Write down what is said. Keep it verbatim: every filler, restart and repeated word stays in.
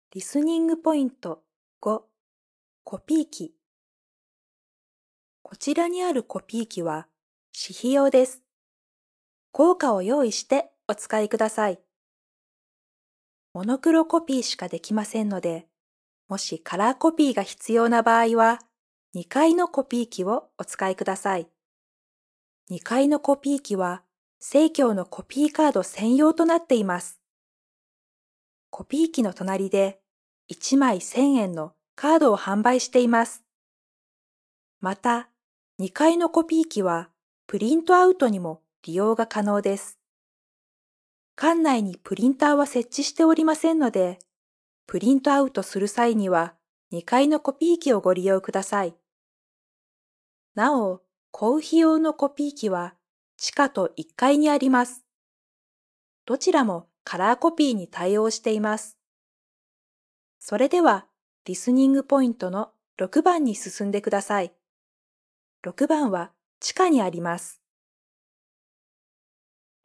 リスニングポイントご、コピー機。こちらにあるコピー機は、私費用です。効果を用意してお使いください。モノクロコピーしかできませんので、もしカラーコピーが必要な場合は、にかいのコピー機をお使いください。にかいのコピー機は、生協のコピーカード専用となっています。コピー機の隣で、いちまいせんえんのカードを販売しています。また、にかいのコピー機はプリントアウトにも利用が可能です。館内にプリンターは設置しておりませんので、プリントアウトする際にはにかいのコピー機をご利用ください。なお、公費用のコピー機は地下といっかいにあります。どちらもカラーコピーに対応しています。それでは、リスニングポイントのろくばんに進んでください。ろくばんは地下にあります。